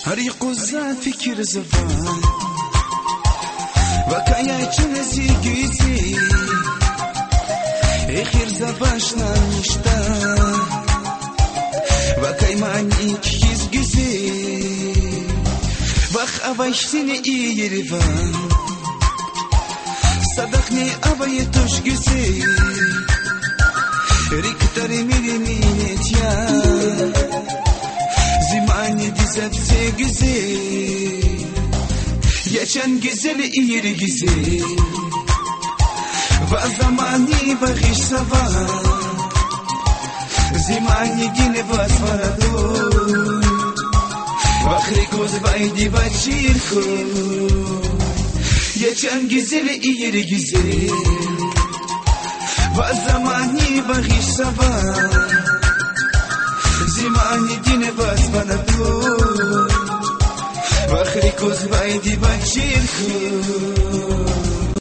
Harry Kozan fikir zaman Vakaya çenesi güzel Ehir başlanmışta Vakay manik yüz güzel Vak avaş seni iyi yeri var Sadak ne avayı toş güzel Riktarı milimet ya Zimani dizepse güzel Geçen güzel iyiri güzel Va zamani bakış sabah Zimani yine basmaradı Vakri koz baydi başirko Geçen güzel iyiri güzel Va zamani bakış sabah Zimani yine basmaradı Vakri koz baydi başirko